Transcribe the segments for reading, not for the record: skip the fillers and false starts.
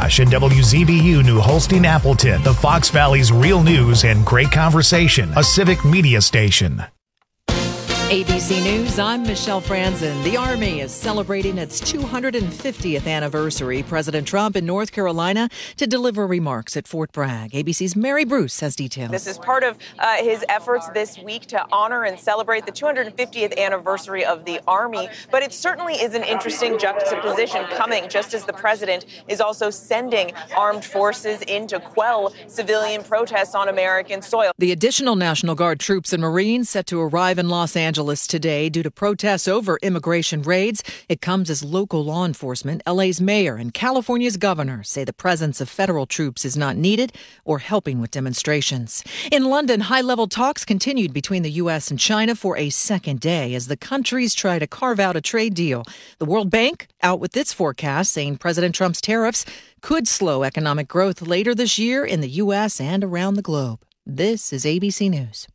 Oshkosh and WZBU New Holstein Appleton, the Fox Valley's real news and great conversation, a civic media station. ABC News, I'm Michelle Franzen. The Army is celebrating its 250th anniversary. President Trump in North Carolina to deliver remarks at Fort Bragg. ABC's Mary Bruce has details. This is part of his efforts this week to honor and celebrate the 250th anniversary of the Army. But it certainly is an interesting juxtaposition coming just as the president is also sending armed forces in to quell civilian protests on American soil. The additional National Guard troops and Marines set to arrive in Los Angeles today due to protests over immigration raids. It comes as local law enforcement, LA's mayor, and California's governor say the presence of federal troops is not needed or helping with demonstrations. In London, high-level talks continued between the U.S. and China for a second day as the countries try to carve out a trade deal. The World Bank out with its forecast saying President Trump's tariffs could slow economic growth later this year in the U.S. and around the globe. This is ABC News.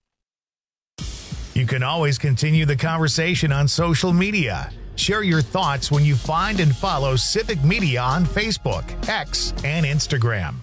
You can always continue the conversation on social media. Share your thoughts when you find and follow Civic Media on Facebook, X, and Instagram.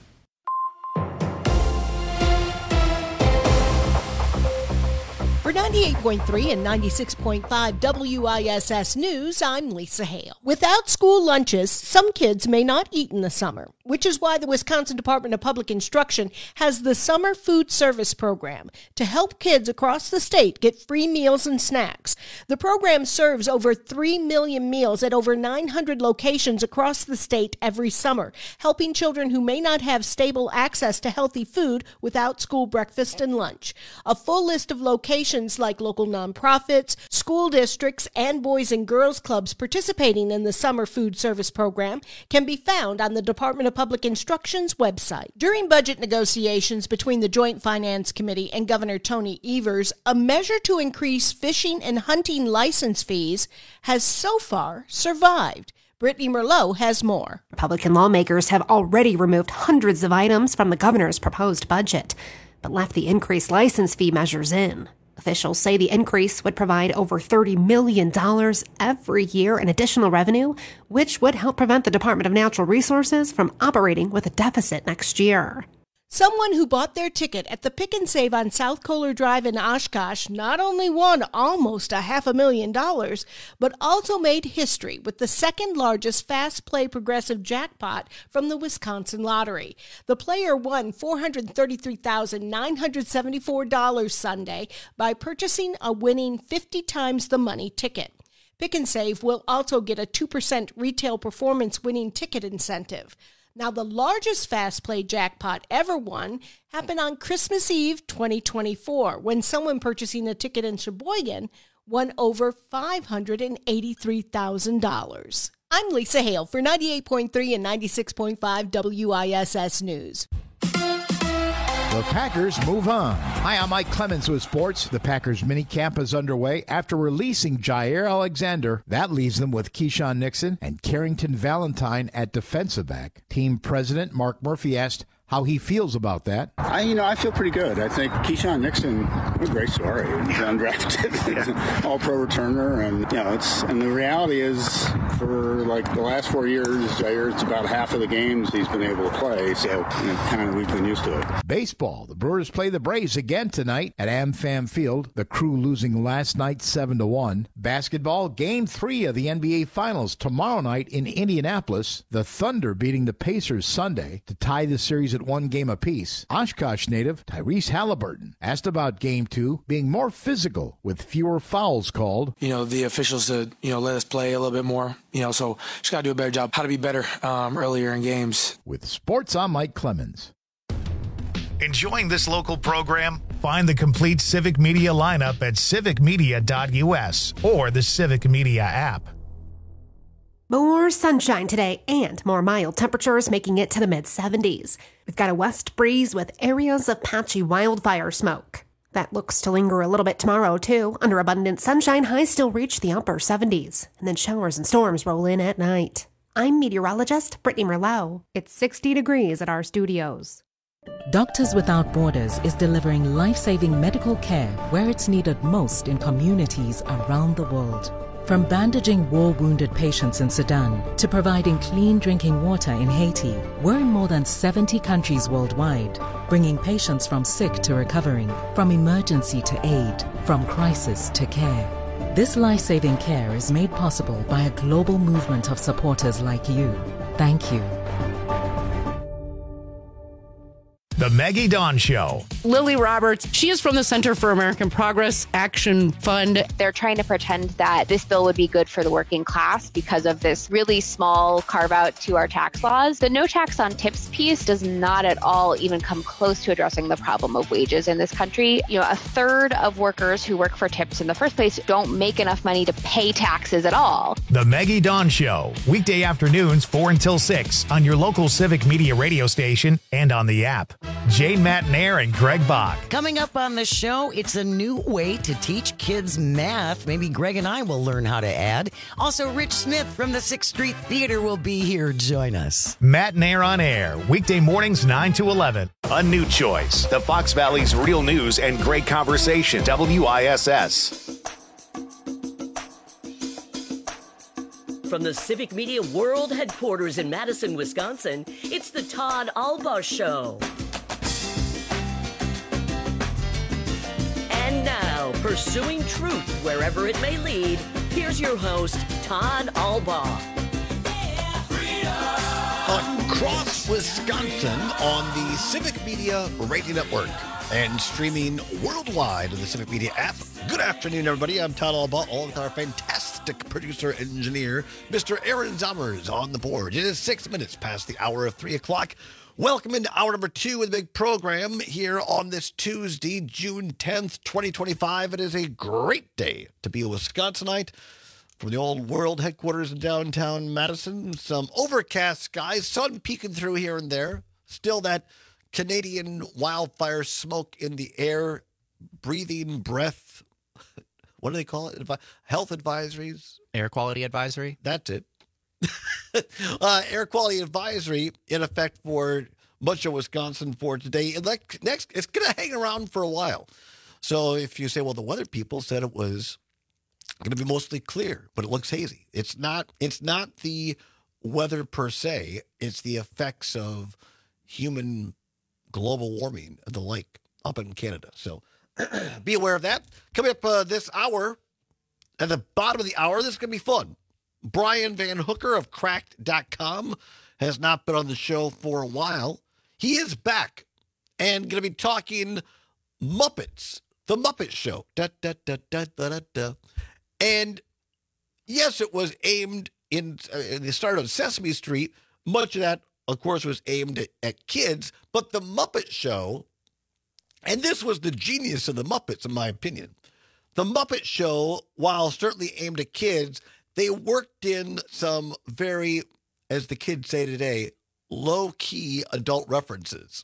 For 98.3 and 96.5 WISS News, I'm Lisa Hale. Without school lunches, some kids may not eat in the summer, which is why the Wisconsin Department of Public Instruction has the Summer Food Service Program to help kids across the state get free meals and snacks. The program serves over 3 million meals at over 900 locations across the state every summer, helping children who may not have stable access to healthy food without school breakfast and lunch. A full list of locations like local nonprofits, school districts, and boys and girls clubs participating in the Summer Food Service Program can be found on the Department of Public Instruction's website. During budget negotiations between the Joint Finance Committee and Governor Tony Evers, a measure to increase fishing and hunting license fees has so far survived. Brittany Merlot has more. Republican lawmakers have already removed hundreds of items from the governor's proposed budget, but left the increased license fee measures in. Officials say the increase would provide over $30 million every year in additional revenue, which would help prevent the Department of Natural Resources from operating with a deficit next year. Someone who bought their ticket at the Pick and Save on South Kohler Drive in Oshkosh not only won almost $500,000, but also made history with the second largest fast play progressive jackpot from the Wisconsin Lottery. The player won $433,974 Sunday by purchasing a winning 50 times the money ticket. Pick and Save will also get a 2% retail performance winning ticket incentive. Now, the largest fast play jackpot ever won happened on Christmas Eve 2024, when someone purchasing a ticket in Sheboygan won over $583,000. I'm Lisa Hale for 98.3 and 96.5 WISS News. The Packers move on. Hi, I'm Mike Clemens with sports. The Packers minicamp is underway after releasing Jair Alexander. That leaves them with Keyshawn Nixon and Carrington Valentine at defensive back. Team president Mark Murphy asked how he feels about that. I feel pretty good. I think Keyshawn Nixon, what a great story. He's undrafted. He's an all-pro returner. And, and the reality is, for like the last 4 years, Jair's about half of the games he's been able to play. So we've been used to it. Baseball. The Brewers play the Braves again tonight at AmFam Field. The Crew losing last night 7-1. Basketball, Game 3 of the NBA Finals tomorrow night in Indianapolis. The Thunder beating the Pacers Sunday to tie the series at 1 game apiece. Oshkosh native Tyrese Halliburton asked about Game 2 being more physical with fewer fouls called. The officials to, let us play a little bit more, so just got to do a better job how to be better earlier in games. With sports, I'm Mike Clemens. Enjoying this local program? Find the complete Civic Media lineup at civicmedia.us or the Civic Media app. More sunshine today and more mild temperatures making it to the mid-70s. We've got a west breeze with areas of patchy wildfire smoke. That looks to linger a little bit tomorrow, too. Under abundant sunshine, highs still reach the upper 70s, and then showers and storms roll in at night. I'm meteorologist Brittany Merlot. It's 60 degrees at our studios. Doctors Without Borders is delivering life-saving medical care where it's needed most in communities around the world. From bandaging war-wounded patients in Sudan to providing clean drinking water in Haiti, we're in more than 70 countries worldwide, bringing patients from sick to recovering, from emergency to aid, from crisis to care. This life-saving care is made possible by a global movement of supporters like you. Thank you. The Maggie Dawn Show. Lily Roberts, she is from the Center for American Progress Action Fund. They're trying to pretend that this bill would be good for the working class because of this really small carve out to our tax laws. The no tax on tips piece does not at all even come close to addressing the problem of wages in this country. You know, a third of workers who work for tips in the first place don't make enough money to pay taxes at all. The Maggie Dawn Show. Weekday afternoons 4 until 6 on your local Civic Media radio station and on the app. Jane Matnair and Greg Bach. Coming up on the show, it's a new way to teach kids math. Maybe Greg and I will learn how to add. Also, Rich Smith from the 6th Street Theater will be here. Join us. Matnair on air, weekday mornings 9 to 11. A new choice. The Fox Valley's real news and great conversation. WISS. From the Civic Media World Headquarters in Madison, Wisconsin, it's the Todd Albaugh Show. And now, pursuing truth wherever it may lead, here's your host, Todd Albaugh. Across Wisconsin on the Civic Media Radio Network and streaming worldwide on the Civic Media app. Good afternoon, everybody. I'm Todd Albaugh, along with our fantastic producer engineer, Mr. Aaron Zommers, on the board. It is 6 minutes past the hour of 3 o'clock. Welcome into hour number 2 of the big program here on this Tuesday, June 10th, 2025. It is a great day to be a Wisconsinite from the old world headquarters in downtown Madison. Some overcast skies, sun peeking through here and there. Still that Canadian wildfire smoke in the air, breathing breath. What do they call it? Health advisories? Air quality advisory? That's it. Air quality advisory in effect for much of Wisconsin for today. Next, it's going to hang around for a while. So if you say, well, the weather people said it was going to be mostly clear, but it looks hazy. It's not the weather per se. It's the effects of human global warming and the like up in Canada. So be aware of that. Coming up this hour, at the bottom of the hour, this is going to be fun. Brian Van Hooker of Cracked.com has not been on the show for a while. He is back and going to be talking Muppets, the Muppet Show. Da, da, da, da, da, da, da. And yes, it was aimed they started on Sesame Street. Much of that, of course, was aimed at kids. But the Muppet Show, and this was the genius of the Muppets, in my opinion. The Muppet Show, while certainly aimed at kids, they worked in some very, as the kids say today, low-key adult references.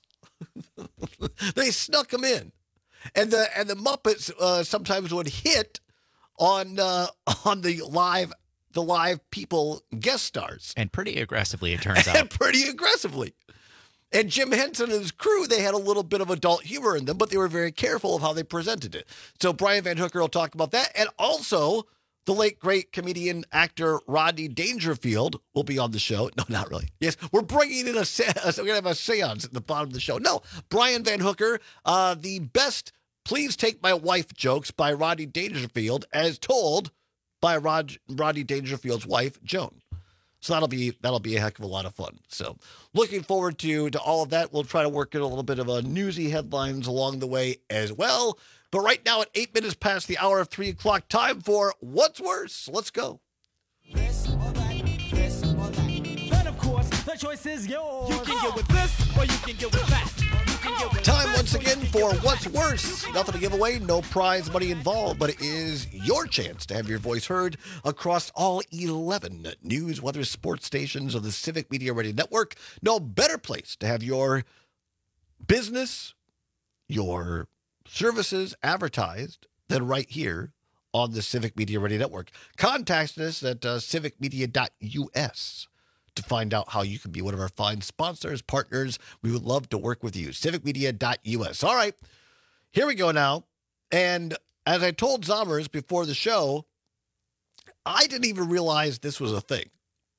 They snuck them in. And the Muppets sometimes would hit on the live people guest stars. And pretty aggressively, it turns out. And pretty aggressively. And Jim Henson and his crew, they had a little bit of adult humor in them, but they were very careful of how they presented it. So Brian Van Hooker will talk about that. And also, the late, great comedian, actor Rodney Dangerfield will be on the show. No, not really. Yes, we're bringing in we're going to have a seance at the bottom of the show. No, Brian Van Hooker, the best Please Take My Wife jokes by Rodney Dangerfield, as told by Rodney Dangerfield's wife, Joan. So that'll be a heck of a lot of fun. So looking forward to all of that. We'll try to work in a little bit of newsy headlines along the way as well. But right now at 8 minutes past the hour of 3 o'clock, time for What's Worse? Let's go. This or that, this or that. Then, of course, the choice is yours. You can get with this or you can get with that. Time once again for What's Worse? Nothing to give away, no prize money involved, but it is your chance to have your voice heard across all 11 news, weather, sports stations of the Civic Media Radio Network. No better place to have your business, your services advertised than right here on the Civic Media Radio Network. Contact us at civicmedia.us to find out how you can be one of our fine sponsors, partners. We would love to work with you. civicmedia.us. All right, here we go now. And as I told Zommers before the show, I didn't even realize this was a thing.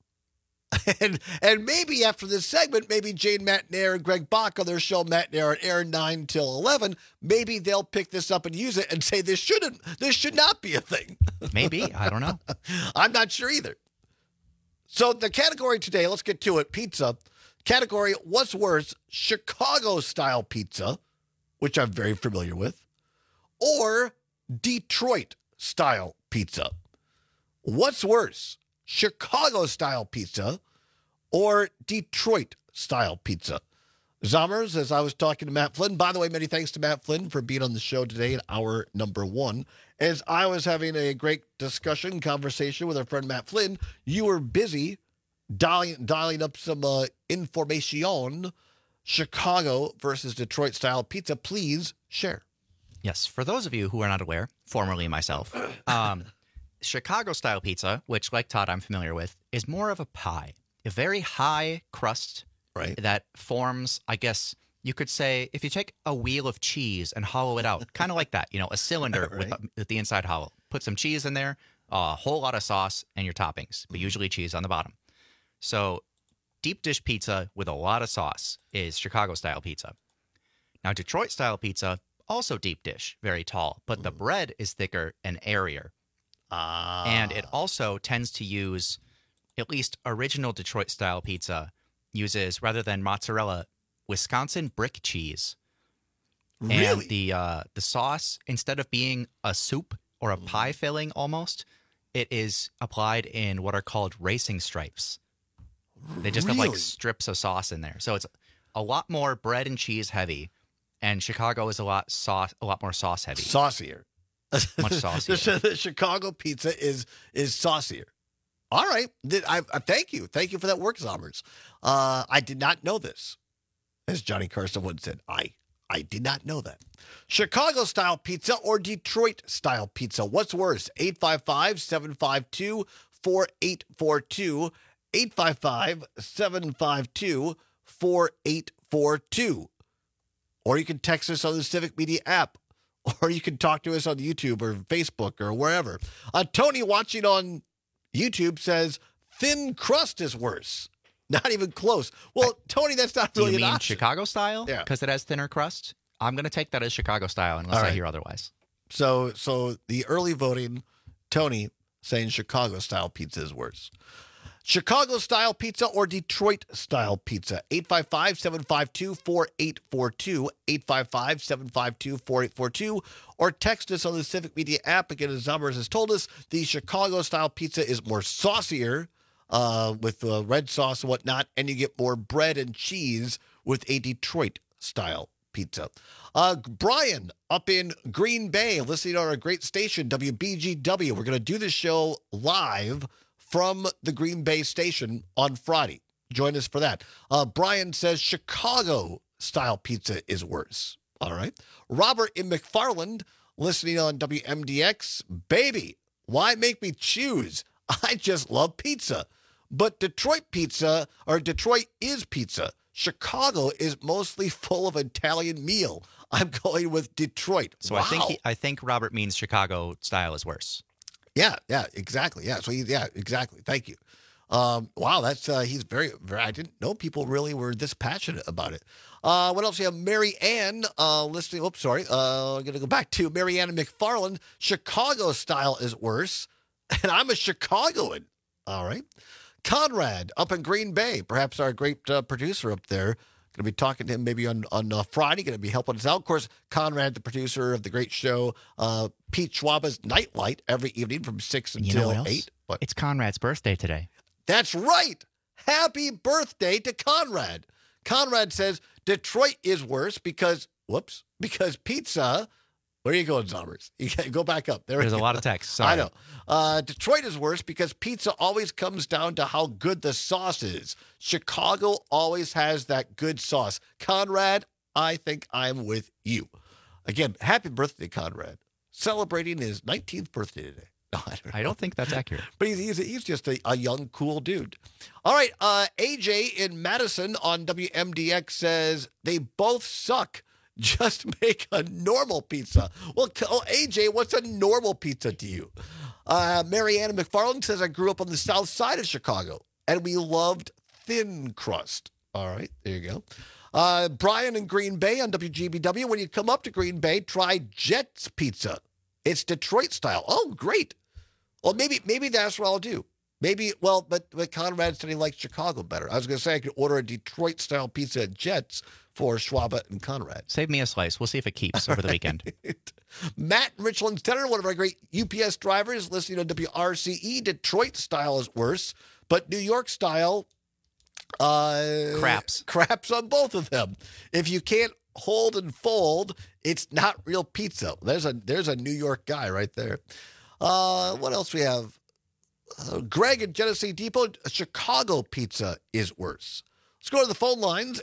And maybe after this segment, maybe Jane Matnair and Greg Bach on their show Matnair on Air 9 till 11, maybe they'll pick this up and use it and say this should not be a thing. Maybe. I don't know. I'm not sure either. So the category today, let's get to it. Pizza. Category, what's worse, Chicago-style pizza, which I'm very familiar with, or Detroit-style pizza. What's worse, Chicago-style pizza or Detroit-style pizza? Zommers, as I was talking to Matt Flynn, by the way, many thanks to Matt Flynn for being on the show today in hour number 1. As I was having a great conversation with our friend Matt Flynn, you were busy dialing up some information. Chicago versus Detroit-style pizza. Please share. Yes, for those of you who are not aware, formerly myself, Chicago-style pizza, which, like Todd, I'm familiar with, is more of a pie. A very high crust that forms, I guess you could say, if you take a wheel of cheese and hollow it out, kind of like that, a cylinder with the inside hollow. Put some cheese in there, a whole lot of sauce, and your toppings, but usually cheese on the bottom. So deep dish pizza with a lot of sauce is Chicago-style pizza. Now, Detroit-style pizza, also deep dish, very tall, but the bread is thicker and airier. And it also tends to use, at least original Detroit-style pizza, uses, rather than mozzarella, Wisconsin brick cheese. Really? And the sauce, instead of being a soup or a pie filling almost, it is applied in what are called racing stripes. They just have like strips of sauce in there. So it's a lot more bread and cheese heavy, and Chicago is a lot more sauce heavy. Saucier. Much saucier. The Chicago pizza is saucier. All right. I thank you. Thank you for that work, Zommers. I did not know this. As Johnny Carson once said, I did not know that. Chicago-style pizza or Detroit-style pizza? What's worse? 855-752-4842. 855-752-4842. Or you can text us on the Civic Media app. Or you can talk to us on YouTube or Facebook or wherever. Tony watching on YouTube says thin crust is worse. Not even close. Well, Tony, that's not really an option. Do you mean Chicago style? Yeah. Because it has thinner crust? I'm going to take that as Chicago style unless I hear otherwise. So the early voting, Tony saying Chicago style pizza is worse. Chicago style pizza or Detroit style pizza? 855-752-4842. 855-752-4842. Or text us on the Civic Media app. Again, as Zommers has told us, the Chicago style pizza is more saucier with red sauce and whatnot, and you get more bread and cheese with a Detroit style pizza. Brian up in Green Bay, listening on our great station, WBGW. We're going to do the show live from the Green Bay station on Friday. Join us for that. Brian says Chicago-style pizza is worse. All right. Robert in McFarland, listening on WMDX. Baby, why make me choose? I just love pizza. But Detroit is pizza. Chicago is mostly full of Italian meal. I'm going with Detroit. So wow. I think Robert means Chicago style is worse. Yeah, exactly. Yeah, so exactly. Thank you. Wow, that's he's very, very. I didn't know people really were this passionate about it. What else? We have Mary Ann listening. Oops, sorry. I'm gonna go back to Mary Ann and McFarland. Chicago style is worse, and I'm a Chicagoan. All right. Conrad up in Green Bay, perhaps our great producer up there. Going to be talking to him maybe on Friday. Going to be helping us out. Of course, Conrad, the producer of the great show, Pete Schwaba's Nightlight, every evening from 6 until 8. What? It's Conrad's birthday today. That's right. Happy birthday to Conrad. Conrad says Detroit is worse because pizza. Where are you going, Zommers? You gotta go back up. There's a lot of text. Sorry. I know. Detroit is worse because pizza always comes down to how good the sauce is. Chicago always has that good sauce. Conrad, I think I'm with you. Again, happy birthday, Conrad. Celebrating his 19th birthday today. No, I don't think that's accurate. But he's just a young, cool dude. All right, AJ in Madison on WMDX says they both suck. Just make a normal pizza. Well, AJ, what's a normal pizza to you? Marianne McFarland says, I grew up on the south side of Chicago, and we loved thin crust. All right, there you go. Brian in Green Bay on WGBW. When you come up to Green Bay, try Jets Pizza. It's Detroit style. Oh, great. Well, maybe that's what I'll do. Maybe, well, but Conrad said he likes Chicago better. I was going to say I could order a Detroit-style pizza at Jets for Schwaba and Conrad. Save me a slice. We'll see if it keeps over the weekend. Matt in Richland Center, one of our great UPS drivers, listening to WRCE. Detroit style is worse, but New York style, craps on both of them. If you can't hold and fold, it's not real pizza. There's a New York guy right there. What else we have? Greg at Genesee Depot, Chicago pizza is worse. Let's go to the phone lines,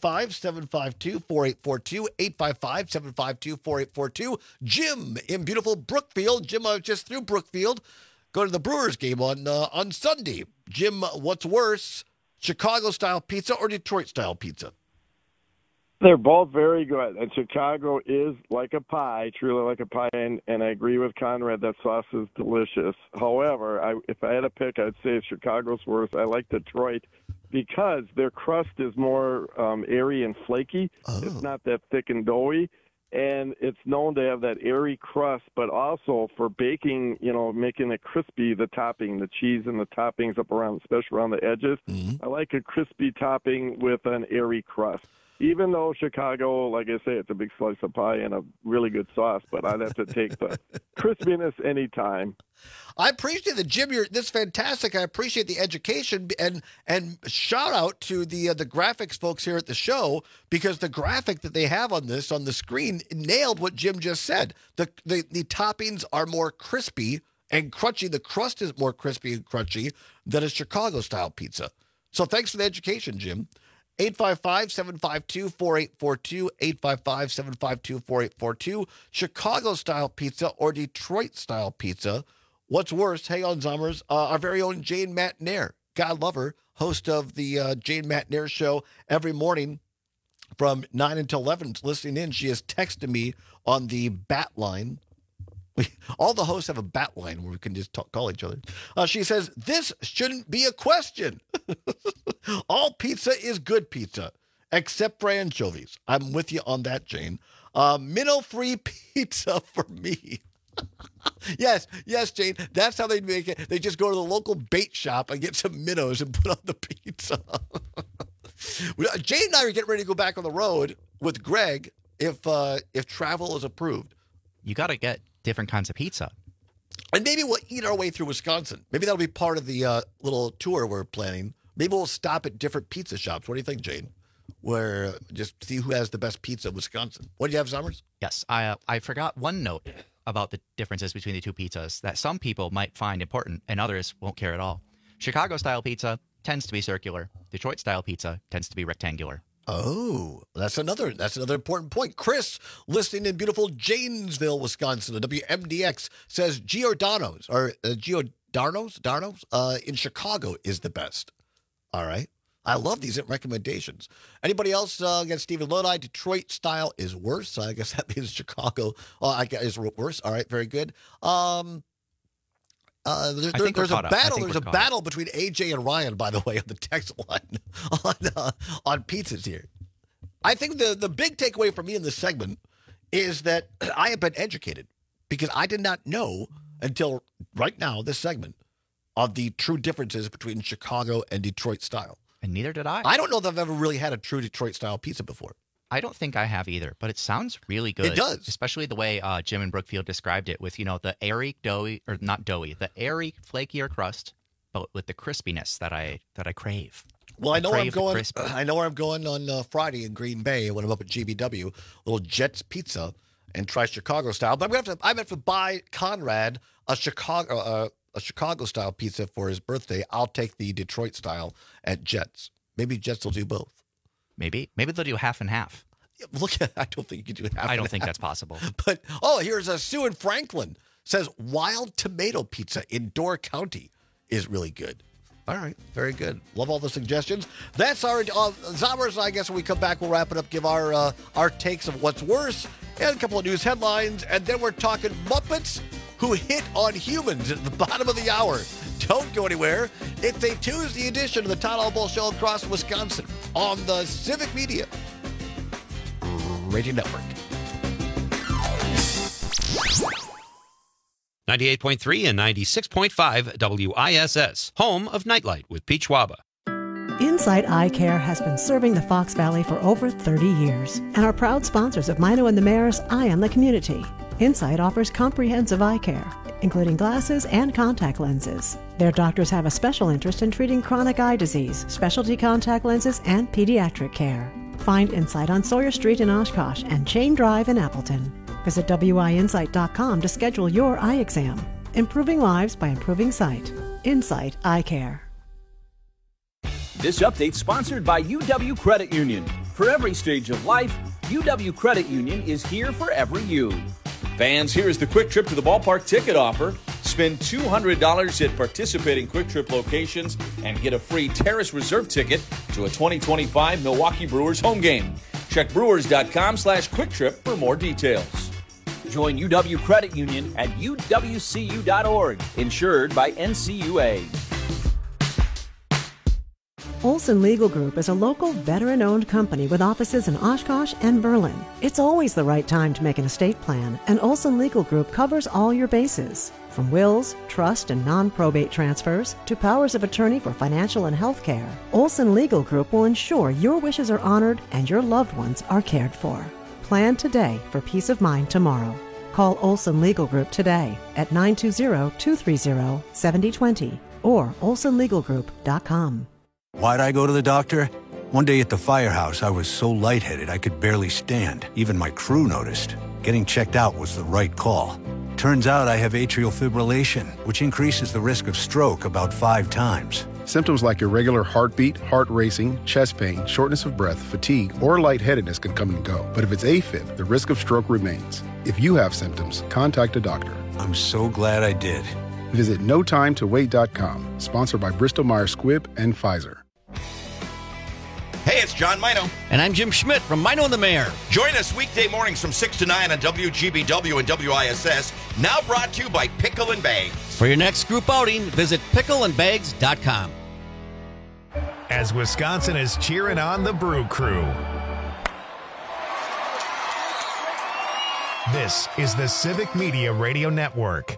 855-752-4842, 855-752-4842. Jim in beautiful Brookfield. Jim, I was just through Brookfield. Go to the Brewers game on Sunday. Jim, what's worse, Chicago-style pizza or Detroit-style pizza? They're both very good, and Chicago is like a pie, truly like a pie, and I agree with Conrad, that sauce is delicious. However, if I had to pick, I'd say Chicago's worse. I like Detroit because their crust is more airy and flaky. Oh. It's not that thick and doughy, and it's known to have that airy crust, but also for baking, making it crispy, the topping, the cheese and the toppings up around, especially around the edges. Mm-hmm. I like a crispy topping with an airy crust. Even though Chicago, like I say, it's a big slice of pie and a really good sauce, but I'd have to take the crispiness anytime. I appreciate the Jim. This is fantastic. I appreciate the education and shout out to the graphics folks here at the show, because the graphic that they have on this on the screen nailed what Jim just said. The toppings are more crispy and crunchy. The crust is more crispy and crunchy than a Chicago style pizza. So thanks for the education, Jim. 855-752-4842, 855-752-4842. Chicago-style pizza or Detroit-style pizza. What's worse? Hey, on Zommers, our very own Jane Matnair, God love her, host of the Jane Matnair show every morning from 9 until 11, listening in. She has texted me on the bat line. All the hosts have a bat line where we can just call each other. She says, this shouldn't be a question. All pizza is good pizza, except for anchovies. I'm with you on that, Jane. Minnow-free pizza for me. Yes, Jane. That's how they make it. They just go to the local bait shop and get some minnows and put on the pizza. Jane and I are getting ready to go back on the road with Greg if travel is approved. You got to get different kinds of pizza. And maybe we'll eat our way through Wisconsin. Maybe that'll be part of the little tour we're planning. Maybe we'll stop at different pizza shops. What do you think, Jane? Where just see who has the best pizza in Wisconsin. What do you have, Summers? Yes, I forgot one note about the differences between the two pizzas that some people might find important and others won't care at all. Chicago-style pizza tends to be circular. Detroit-style pizza tends to be rectangular. Oh, that's another important point. Chris, listening in beautiful Janesville, Wisconsin, the WMDX, says Giordano's in Chicago is the best. All right. I love these recommendations. Anybody else? Again, Stephen Lodi, Detroit style is worse. I guess that means Chicago is worse. All right, very good. There's a battle between AJ and Ryan, by the way, on the text line on pizzas here. I think the big takeaway for me in this segment is that I have been educated, because I did not know until right now, this segment, of the true differences between Chicago and Detroit style. And neither did I. I don't know that I've ever really had a true Detroit style pizza before. I don't think I have either, but it sounds really good. It does. Especially the way Jim and Brookfield described it with, the airy, the airy, flakier crust, but with the crispiness that I crave. Well, I know where I'm going on Friday in Green Bay when I'm up at GBW, little Jets Pizza, and try Chicago style. But I'm gonna have to buy Conrad a Chicago style pizza for his birthday. I'll take the Detroit style at Jets. Maybe Jets will do both. Maybe they'll do half and half. Look, I don't think you can do half. I don't think that's possible. But here's Sue in Franklin says wild tomato pizza in Door County is really good. All right, very good. Love all the suggestions. That's our Zommers. I guess when we come back, we'll wrap it up. Give our takes of what's worse and a couple of news headlines, and then we're talking Muppets who hit on humans at the bottom of the hour. Don't go anywhere. It's a Tuesday edition of the Todd Albaugh Show across Wisconsin on the Civic Media Radio Network. 98.3 and 96.5 WISS, home of Nightlight with Peach Waba. Insight Eye Care has been serving the Fox Valley for over 30 years and are proud sponsors of Mino and the Mayor's Eye on the Community. Insight offers comprehensive eye care, including glasses and contact lenses. Their doctors have a special interest in treating chronic eye disease, specialty contact lenses, and pediatric care. Find Insight on Sawyer Street in Oshkosh and Chain Drive in Appleton. Visit WIinsight.com to schedule your eye exam. Improving lives by improving sight. Insight Eye Care. This update sponsored by UW Credit Union. For every stage of life, UW Credit Union is here for every you. Fans, here's the Quick Trip to the Ballpark ticket offer. Spend $200 at participating Quick Trip locations and get a free Terrace Reserve ticket to a 2025 Milwaukee Brewers home game. Check brewers.com/quicktrip for more details. Join UW Credit Union at uwcu.org. Insured by NCUA. Olson Legal Group is a local veteran-owned company with offices in Oshkosh and Berlin. It's always the right time to make an estate plan, and Olson Legal Group covers all your bases. From wills, trust, and non-probate transfers to powers of attorney for financial and health care, Olson Legal Group will ensure your wishes are honored and your loved ones are cared for. Plan today for peace of mind tomorrow. Call Olson Legal Group today at 920-230-7020 or olsonlegalgroup.com. Why'd I go to the doctor? One day at the firehouse, I was so lightheaded I could barely stand. Even my crew noticed. Getting checked out was the right call. Turns out I have atrial fibrillation, which increases the risk of stroke about 5 times. Symptoms like irregular heartbeat, heart racing, chest pain, shortness of breath, fatigue, or lightheadedness can come and go. But if it's AFib, the risk of stroke remains. If you have symptoms, contact a doctor. I'm so glad I did. Visit NoTimeToWait.com, sponsored by Bristol-Myers Squibb and Pfizer. Hey, it's John Mino. And I'm Jim Schmidt from Mino and the Mayor. Join us weekday mornings from 6 to 9 on WGBW and WISS, now brought to you by Pickle and Bags. For your next group outing, visit pickleandbags.com. As Wisconsin is cheering on the Brew Crew. This is the Civic Media Radio Network.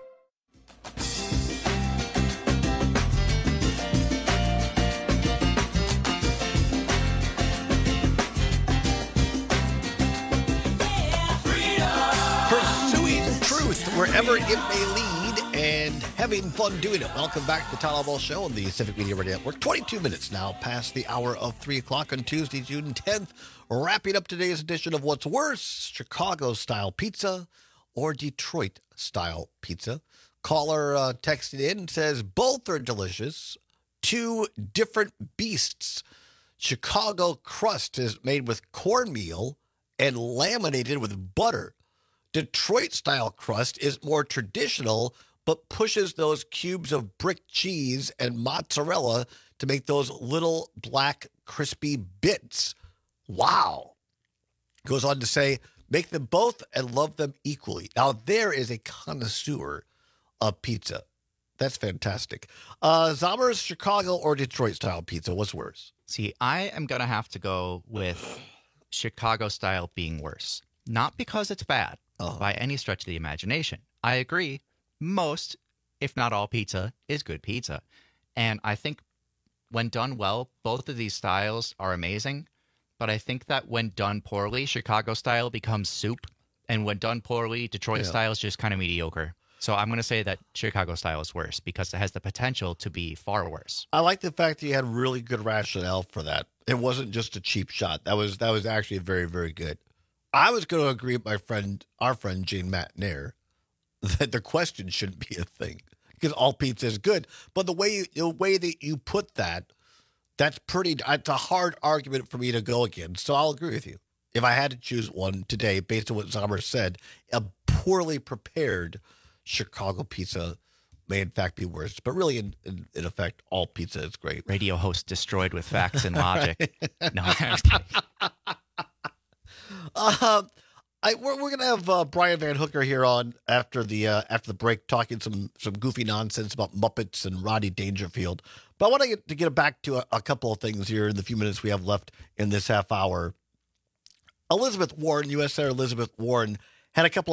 Wherever it may lead and having fun doing it. Welcome back to the Todd Albaugh Show on the Civic Media Radio Network. 22 minutes now past the hour of 3 o'clock on Tuesday, June 10th. Wrapping up today's edition of What's Worse, Chicago-style pizza or Detroit-style pizza. Caller texted in and says, both are delicious. 2 different beasts. Chicago crust is made with cornmeal and laminated with butter. Detroit-style crust is more traditional, but pushes those cubes of brick cheese and mozzarella to make those little black crispy bits. Wow. Goes on to say, make them both and love them equally. Now, there is a connoisseur of pizza. That's fantastic. Zombers, Chicago or Detroit-style pizza? What's worse? See, I am going to have to go with Chicago-style being worse. Not because it's bad. By any stretch of the imagination. I agree. Most, if not all pizza, is good pizza. And I think when done well, both of these styles are amazing. But I think that when done poorly, Chicago style becomes soup. And when done poorly, Detroit style is just kind of mediocre. So I'm going to say that Chicago style is worse because it has the potential to be far worse. I like the fact that you had really good rationale for that. It wasn't just a cheap shot. That was actually very, very good. I was going to agree with our friend Jane Matnair, that the question shouldn't be a thing because all pizza is good. But the way that you put that, it's a hard argument for me to go against. So I'll agree with you. If I had to choose one today, based on what Zomer said, a poorly prepared Chicago pizza may in fact be worse. But really, in effect, all pizza is great. Radio host destroyed with facts and logic. No, I'm kidding. I We're going to have Brian Van Hooker here on after the break, talking some goofy nonsense about Muppets and Rodney Dangerfield. But I want to get back to a couple of things here in the few minutes we have left in this half hour. Elizabeth Warren, U.S. Senator Elizabeth Warren, had had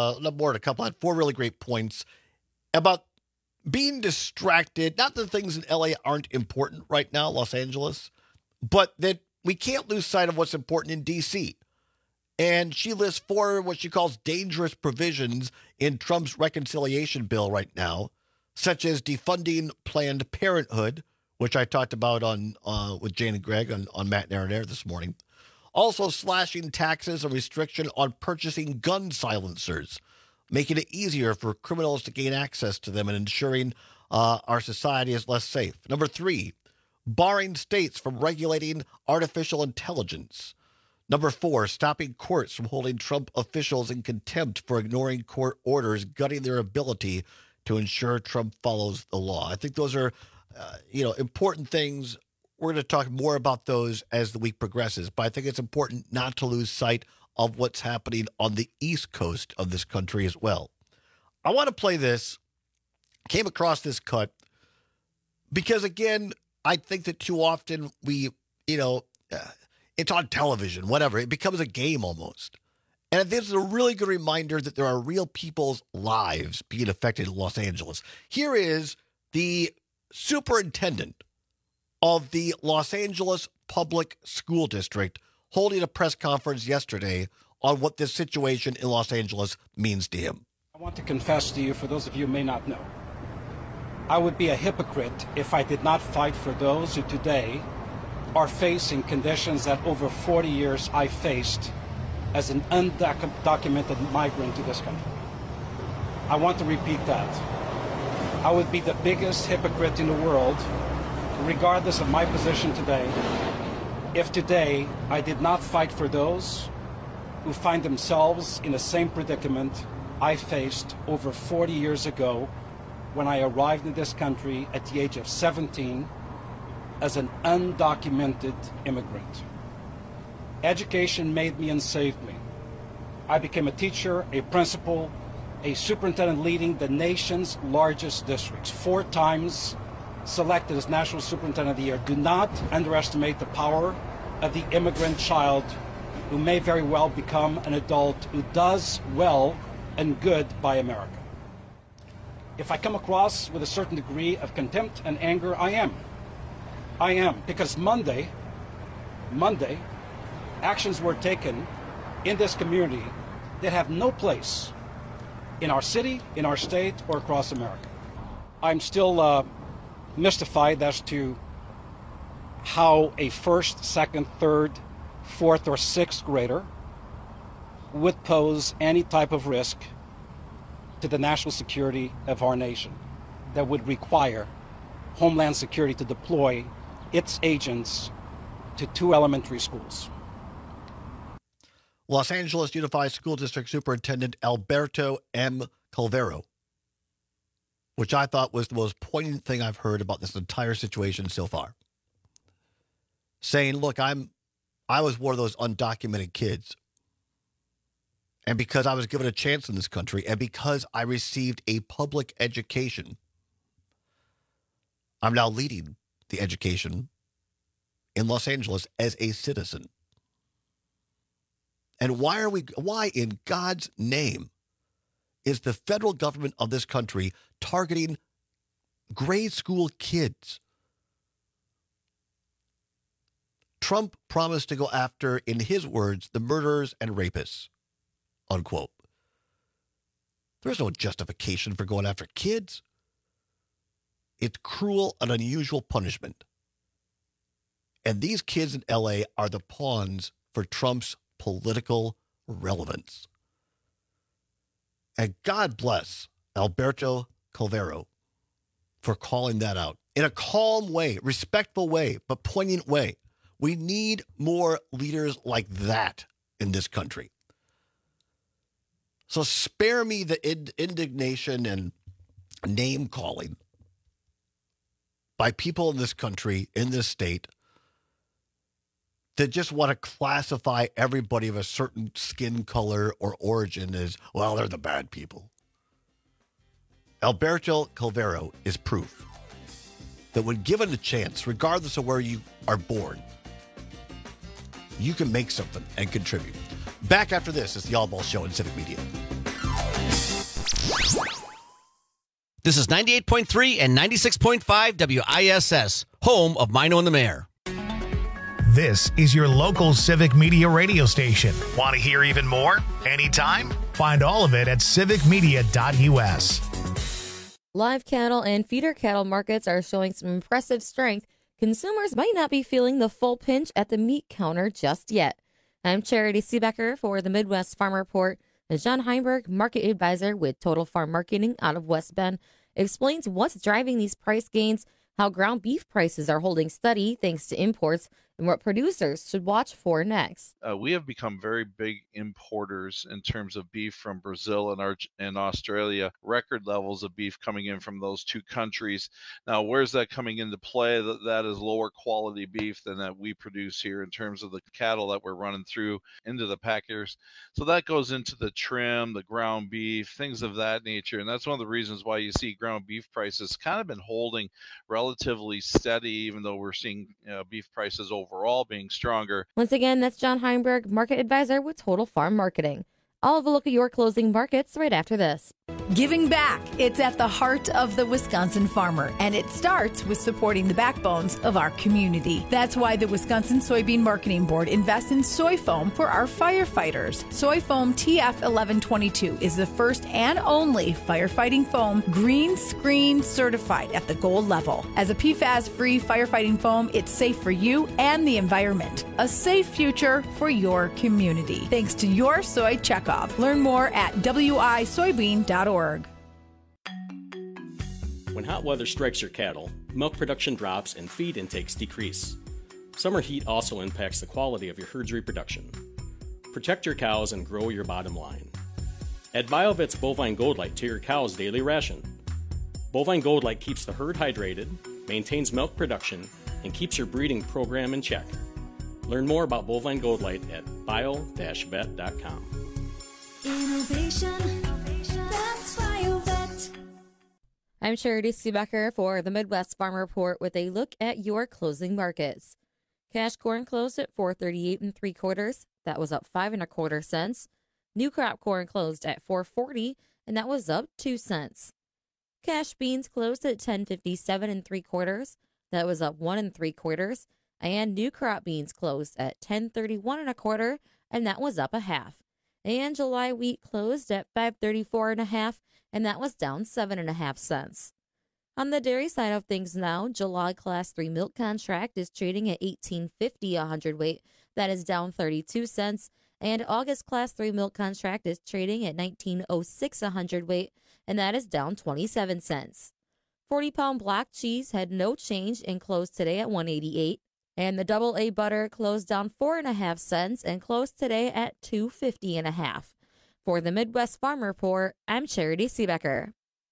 4 really great points about being distracted. Not that things in L.A. aren't important right now, Los Angeles, but that we can't lose sight of what's important in D.C. And she lists 4 what she calls dangerous provisions in Trump's reconciliation bill right now, such as defunding Planned Parenthood, which I talked about on with Jane and Greg on Matt and Aaron Air this morning. Also slashing taxes and restriction on purchasing gun silencers, making it easier for criminals to gain access to them and ensuring our society is less safe. Number 3, barring states from regulating artificial intelligence. Number 4, stopping courts from holding Trump officials in contempt for ignoring court orders, gutting their ability to ensure Trump follows the law. I think those are, important things. We're going to talk more about those as the week progresses, but I think it's important not to lose sight of what's happening on the East Coast of this country as well. I want to play this. Came across this cut because, again, I think that too often we, it's on television, whatever. It becomes a game almost. And this is a really good reminder that there are real people's lives being affected in Los Angeles. Here is the superintendent of the Los Angeles Public School District holding a press conference yesterday on what this situation in Los Angeles means to him. I want to confess to you, for those of you who may not know, I would be a hypocrite if I did not fight for those who today are facing conditions that over 40 years I faced as an undocumented migrant to this country. I want to repeat that. I would be the biggest hypocrite in the world, regardless of my position today, if today I did not fight for those who find themselves in the same predicament I faced over 40 years ago when I arrived in this country at the age of 17 as an undocumented immigrant. Education made me and saved me. I became a teacher, a principal, a superintendent leading the nation's largest districts, 4 times selected as National Superintendent of the Year. Do not underestimate the power of the immigrant child who may very well become an adult who does well and good by America. If I come across with a certain degree of contempt and anger, I am, because Monday, actions were taken in this community that have no place in our city, in our state, or across America. I'm still mystified as to how a 1st, 2nd, 3rd, 4th, or 6th grader would pose any type of risk to the national security of our nation that would require Homeland Security to deploy its agents to 2 elementary schools. Los Angeles Unified School District Superintendent Alberto M. Calvero, which I thought was the most poignant thing I've heard about this entire situation so far. Saying, look, I was one of those undocumented kids. And because I was given a chance in this country, and because I received a public education, I'm now leading the education in Los Angeles as a citizen. And why in God's name is the federal government of this country targeting grade school kids? Trump promised to go after, in his words, the murderers and rapists, unquote. There's no justification for going after kids. It's cruel and unusual punishment. And these kids in L.A. are the pawns for Trump's political relevance. And God bless Alberto Calvero for calling that out in a calm way, respectful way, but poignant way. We need more leaders like that in this country. So spare me the indignation and name calling by people in this country, in this state, that just want to classify everybody of a certain skin color or origin as, well, they're the bad people. Alberto Calvero is proof that when given a chance, regardless of where you are born, you can make something and contribute. Back after this is the All Ball Show in Civic Media. This is 98.3 and 96.5 WISS, home of Mino and the Mayor. This is your local Civic Media radio station. Want to hear even more? Anytime? Find all of it at civicmedia.us. Live cattle and feeder cattle markets are showing some impressive strength. Consumers might not be feeling the full pinch at the meat counter just yet. I'm Charity Seebecker for the Midwest Farm Report. John Heinberg, market advisor with Total Farm Marketing out of West Bend, explains what's driving these price gains, how ground beef prices are holding steady thanks to imports, and what producers should watch for next. We have become very big importers in terms of beef from Brazil and Australia. Record levels of beef coming in from those two countries. Now, where's that coming into play? That is lower quality beef than that we produce here in terms of the cattle that we're running through into the packers. So that goes into the trim, the ground beef, things of that nature. And that's one of the reasons why you see ground beef prices kind of been holding relatively steady, even though we're seeing beef prices overall being stronger. Once again, that's John Heinberg, market advisor with Total Farm Marketing. I'll have a look at your closing markets right after this. Giving back. It's at the heart of the Wisconsin farmer, and it starts with supporting the backbones of our community. That's why the Wisconsin Soybean Marketing Board invests in soy foam for our firefighters. Soy foam TF1122 is the first and only firefighting foam green screen certified at the gold level. As a PFAS-free firefighting foam, it's safe for you and the environment. A safe future for your community. Thanks to your soy checkoff. Learn more at wisoybean.org. When hot weather strikes your cattle, milk production drops and feed intakes decrease. Summer heat also impacts the quality of your herd's reproduction. Protect your cows and grow your bottom line. Add BioVet's Bovine Gold Light to your cow's daily ration. Bovine Gold Light keeps the herd hydrated, maintains milk production, and keeps your breeding program in check. Learn more about Bovine Gold Light at bio-vet.com. Innovation, that's BioVet. I'm Charity Seebecker for the Midwest Farm Report with a look at your closing markets. Cash corn closed at $4.38 3/4. That was up 5 1/4 cents. New crop corn closed at $4.40, and that was up 2 cents. Cash beans closed at $10.57 3/4. That was up 1 3/4. And new crop beans closed at $10.31 1/4, and that was up 1/2. And July wheat closed at $5.34 1/2, and that was down 7 1/2 cents. On the dairy side of things now, July Class 3 milk contract is trading at $18.50 a hundredweight. That is down 32 cents. And August Class 3 milk contract is trading at $19.06 a hundredweight, and that is down 27 cents. 40-pound block cheese had no change and closed today at $1.88. And the double A butter closed down 4 1/2 cents and closed today at $2.50 1/2. For the Midwest Farm Report, I'm Charity Seebecker.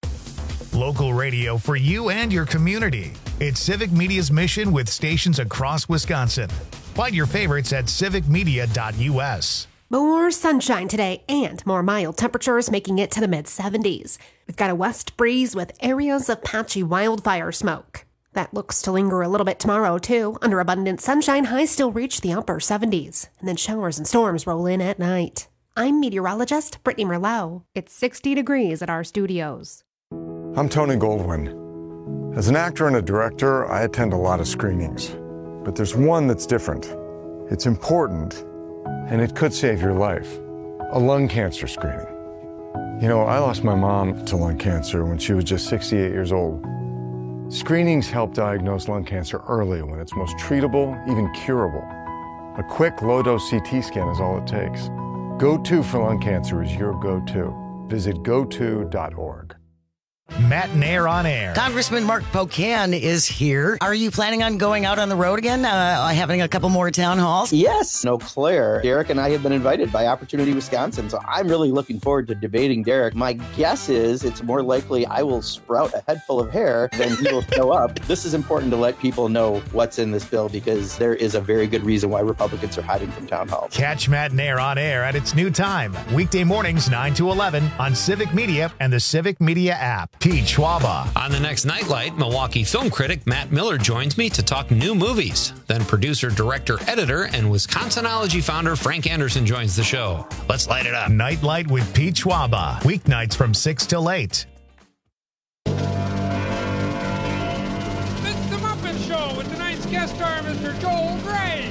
Local radio for you and your community. It's Civic Media's mission with stations across Wisconsin. Find your favorites at civicmedia.us. More sunshine today and more mild temperatures making it to the mid-70s. We've got a west breeze with areas of patchy wildfire smoke. That looks to linger a little bit tomorrow, too. Under abundant sunshine, highs still reach the upper 70s, and then showers and storms roll in at night. I'm meteorologist Brittany Merlot. It's 60 degrees at our studios. I'm Tony Goldwyn. As an actor and a director, I attend a lot of screenings. But there's one that's different. It's important, and it could save your life. A lung cancer screening. You know, I lost my mom to lung cancer when she was just 68 years old. Screenings help diagnose lung cancer early when it's most treatable, even curable. A quick, low-dose CT scan is all it takes. Go-To for lung cancer is your go-to. Visit goto.org. Matt Nair on air. Congressman Mark Pocan is here. Are you planning on going out on the road again, having a couple more town halls? Yes. Eau Claire. Derek and I have been invited by Opportunity Wisconsin, so I'm really looking forward to debating Derek. My guess is it's more likely I will sprout a head full of hair than he will show up. This is important to let people know what's in this bill because there is a very good reason why Republicans are hiding from town halls. Catch Matt Nair on air at its new time, weekday mornings 9 to 11 on Civic Media and the Civic Media app. Pete Schwaba. On the next Nightlight, Milwaukee film critic Matt Miller joins me to talk new movies. Then producer, director, editor, and Wisconsinology founder Frank Anderson joins the show. Let's light it up. Nightlight with Pete Schwaba. Weeknights from 6 till 8. It's the Muppet Show with tonight's guest star, Mr. Joel Grey.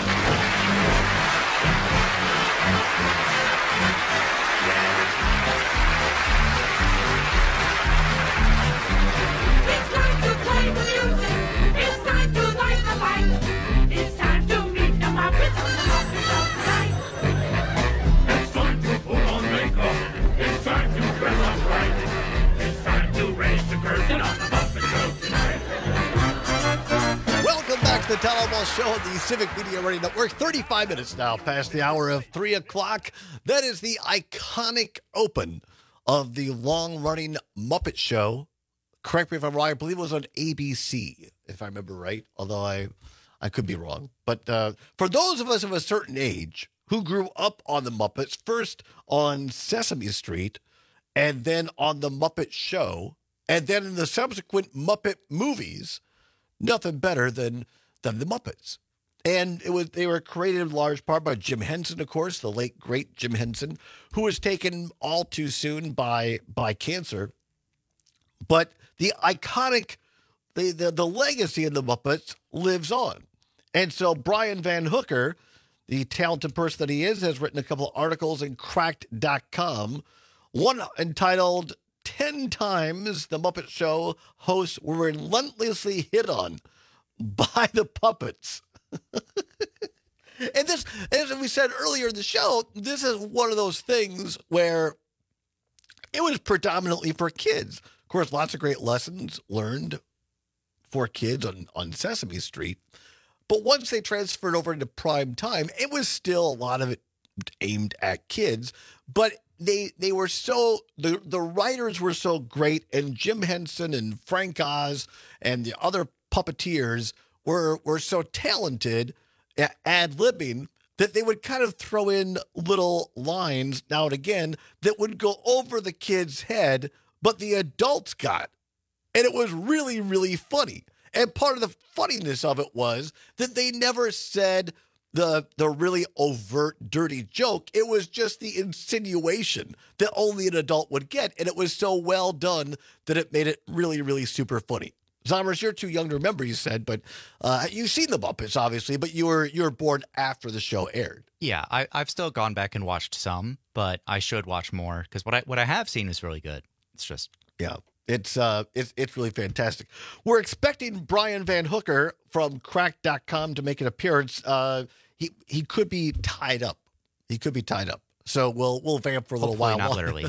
Welcome back to the Telemall Show on the Civic Media Radio Network. 35 minutes now past the hour of 3 o'clock. That is the iconic open of the long-running Muppet Show. Correct me if I'm wrong. I believe it was on ABC, if I remember right, although I could be wrong. But for those of us of a certain age who grew up on the Muppets, first on Sesame Street, and then on the Muppet Show, and then in the subsequent Muppet movies, nothing better than the Muppets. And they were created in large part by Jim Henson, of course, the late, great Jim Henson, who was taken all too soon by cancer. But the iconic, the legacy of the Muppets lives on. And so Brian Van Hooker, the talented person that he is, has written a couple of articles in Cracked.com, one entitled 10 Times the Muppet Show Hosts Were Relentlessly Hit On by the Puppets. And this, as we said earlier in the show, this is one of those things where it was predominantly for kids. Of course, lots of great lessons learned for kids on Sesame Street. But once they transferred over into prime time, it was still a lot of it aimed at kids. But they were so, the writers were so great, and Jim Henson and Frank Oz and the other puppeteers were so talented at ad-libbing that they would kind of throw in little lines now and again that would go over the kid's head, but the adults got. And it was really, really funny. And part of the funniness of it was that they never said the really overt, dirty joke. It was just the insinuation that only an adult would get. And it was so well done that it made it really, really super funny. Zommers, you're too young to remember, you said, but you've seen the Muppets, obviously, but you were born after the show aired. Yeah, I've still gone back and watched some, but I should watch more because what I have seen is really good. It's just... Yeah. It's really fantastic. We're expecting Brian Van Hooker from Cracked.com to make an appearance. He could be tied up. So we'll vamp for a little while. Not literally.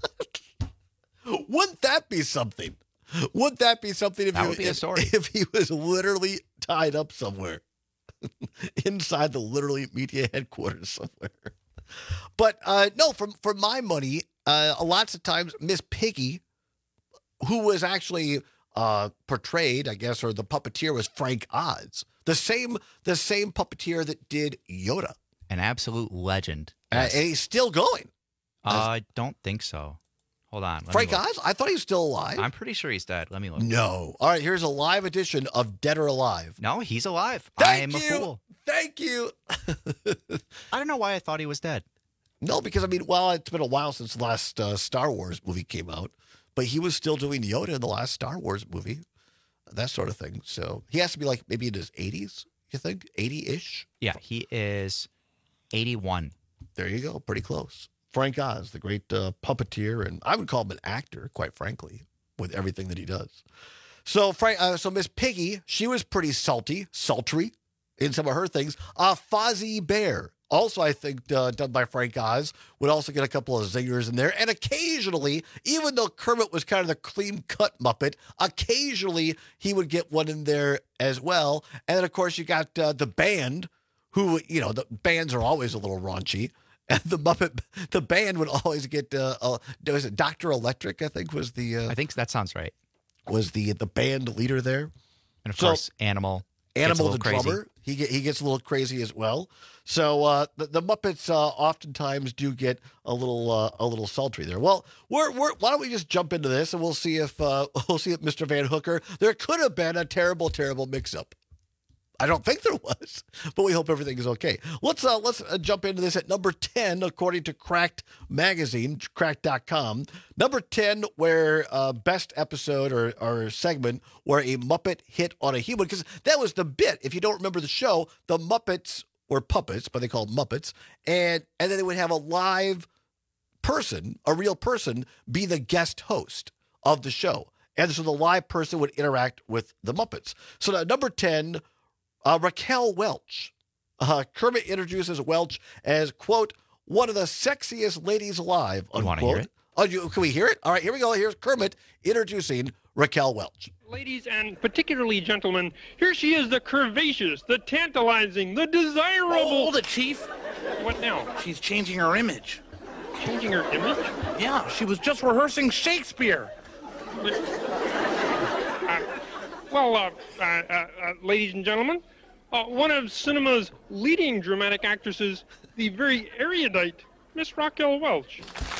Wouldn't that be something? Would that be something if he was literally tied up somewhere inside the literally media headquarters somewhere? But no, for my money, lots of times Miss Piggy, who was actually portrayed, I guess, or the puppeteer was Frank Oz, the same puppeteer that did Yoda, an absolute legend. Yes. And he's still going. I don't think so. Hold on. Frank Oz? I thought he was still alive. I'm pretty sure he's dead. Let me look. No. All right, here's a live edition of Dead or Alive. No, he's alive. Thank I'm you. a fool. Thank you. I don't know why I thought he was dead. No, because, I mean, well, it's been a while since the last Star Wars movie came out, but he was still doing Yoda in the last Star Wars movie, that sort of thing. So he has to be like maybe in his 80s, you think? 80-ish? Yeah, he is 81. There you go. Pretty close. Frank Oz, the great puppeteer, and I would call him an actor, quite frankly, with everything that he does. So so Miss Piggy, she was pretty sultry in some of her things. Fozzie Bear, also I think done by Frank Oz, would also get a couple of zingers in there. And occasionally, even though Kermit was kind of the clean-cut Muppet, occasionally he would get one in there as well. And then, of course, you got the band, who, the bands are always a little raunchy. And the band would always get, was it Dr. Electric, I think was the... I think that sounds right. Was the band leader there. And, of course, Animal. Animal the crazy. drummer, he gets a little crazy as well. So the Muppets oftentimes do get a little sultry there. Well, why don't we just jump into this and we'll see if Mr. Van Hooker, there could have been a terrible mix-up. I don't think there was, but we hope everything is okay. Let's jump into this at number 10, according to Cracked Magazine, Cracked.com. Number 10, where best episode or segment where a Muppet hit on a human, because that was the bit. If you don't remember the show, the Muppets were puppets, but they called Muppets, and then they would have a live person, a real person, be the guest host of the show. And so the live person would interact with the Muppets. So now, number 10, Raquel Welch. Kermit introduces Welch as, quote, one of the sexiest ladies alive, unquote. You want to hear it? Can we hear it? All right, here we go. Here's Kermit introducing Raquel Welch. Ladies and particularly gentlemen, here she is, the curvaceous, the tantalizing, the desirable... Oh, hold it, Chief. What now? She's changing her image. Changing her image? Yeah, she was just rehearsing Shakespeare. Ladies and gentlemen, one of cinema's leading dramatic actresses, the very erudite Miss Raquel Welch.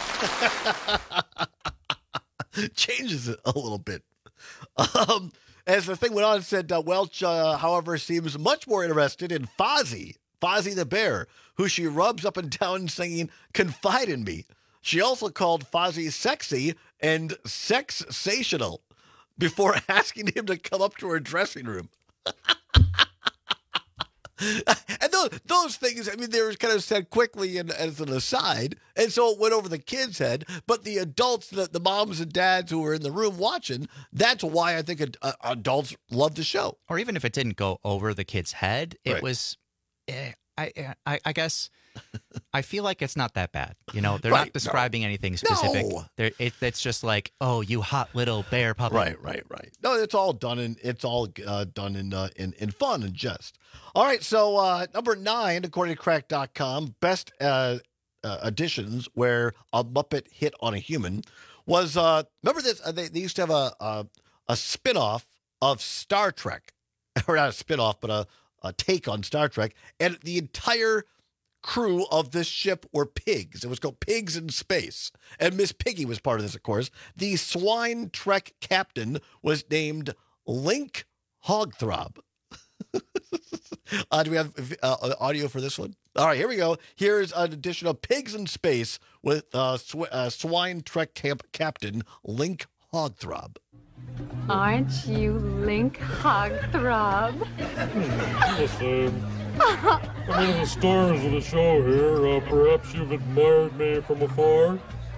Changes it a little bit. As the thing went on, it said Welch, however, seems much more interested in Fozzie the bear, who she rubs up and down singing "Confide in Me." She also called Fozzie sexy and sex-sational before asking him to come up to her dressing room. And those things, I mean, they were kind of said quickly and as an aside, and so it went over the kids' head. But the adults, the moms and dads who were in the room watching, that's why I think adults love the show. Or even if it didn't go over the kid's head, it Right. was, I guess, I feel like it's not that bad. They're Right, not describing anything specific. No. It's just like, oh, you hot little bear puppy. Right. No, it's all done in fun and jest. All right, so number 9, according to Crack.com, best additions where a Muppet hit on a human was remember this? They used to have a spinoff of Star Trek, or not a spinoff, but a take on Star Trek, and the entire crew of this ship were pigs. It was called Pigs in Space. And Miss Piggy was part of this, of course. The swine trek captain was named Link Hogthrob. Do we have audio for this one? All right, here we go. Here's an edition of Pigs in Space with swine trek captain Link Hogthrob. Aren't you Link Hogthrob? Listen, I'm one of the stars of the show here. Perhaps you've admired me from afar?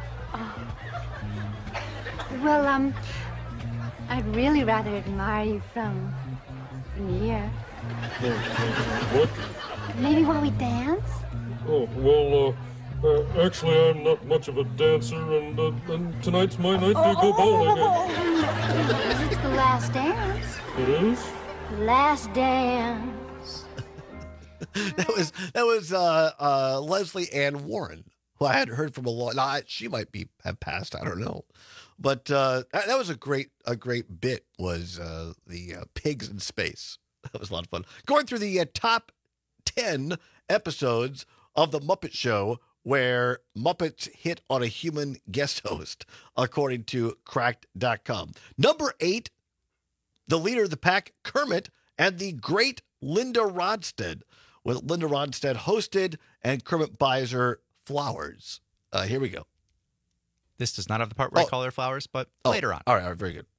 Well, I'd really rather admire you from near. What? Maybe while we dance? Oh, well, actually, I'm not much of a dancer, and tonight's my night to go bowling. It's the last dance. It is? Last dance. That was Leslie Ann Warren, who I hadn't heard from a long. Now, she might have passed. I don't know, but that was a great bit. Was the Pigs in Space? That was a lot of fun. Going through the top 10 episodes of the Muppet Show where Muppets hit on a human guest host, according to Cracked.com. Number 8, the leader of the pack, Kermit, and the great Linda Ronstadt, with Linda Ronstadt hosted and Kermit buys her flowers. Here we go. This does not have the part where I call her flowers, but later on. All right, very good.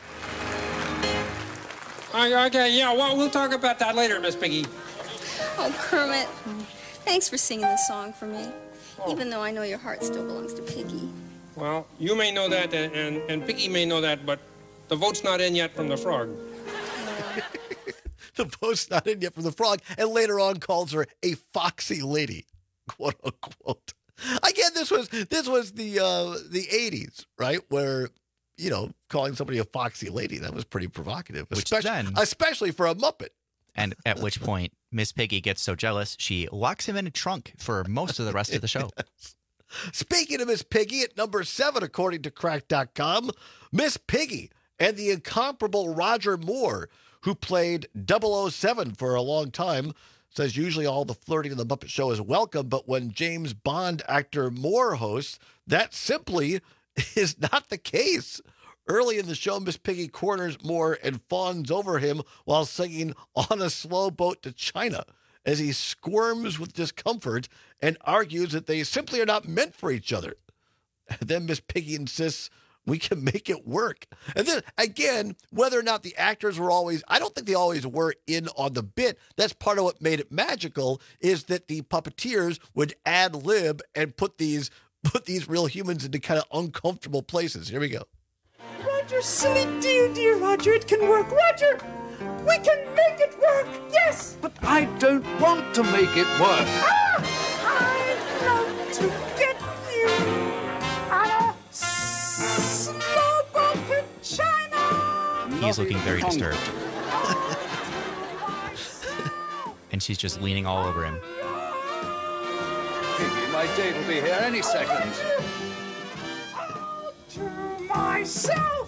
Okay, yeah, well, we'll talk about that later, Miss Piggy. Oh, Kermit, thanks for singing this song for me, even though I know your heart still belongs to Piggy. Well, you may know that, and Piggy may know that, but the vote's not in yet from the frog. The post's not in yet from the frog, and later on calls her a foxy lady, quote unquote. Again, this was the 80s, right? Where, you know, calling somebody a foxy lady, that was pretty provocative, especially for a Muppet. And at which point, Miss Piggy gets so jealous, she locks him in a trunk for most of the rest of the show. Yes. Speaking of Miss Piggy, at number 7, according to Cracked.com, Miss Piggy and the incomparable Roger Moore, who played 007 for a long time, says usually all the flirting in the Muppet Show is welcome, but when James Bond actor Moore hosts, that simply is not the case. Early in the show, Miss Piggy corners Moore and fawns over him while singing On a Slow Boat to China as he squirms with discomfort and argues that they simply are not meant for each other. And then Miss Piggy insists we can make it work. And then, again, whether or not the actors were always, I don't think they always were in on the bit. That's part of what made it magical, is that the puppeteers would ad-lib and put these real humans into kind of uncomfortable places. Here we go. Roger, silly dear Roger, it can work. Roger, we can make it work, yes! But I don't want to make it work. I'd love to get you on a slow boat to China. He's looking very disturbed. And she's just leaning all over him. Piggy, my date will be here any second. To myself.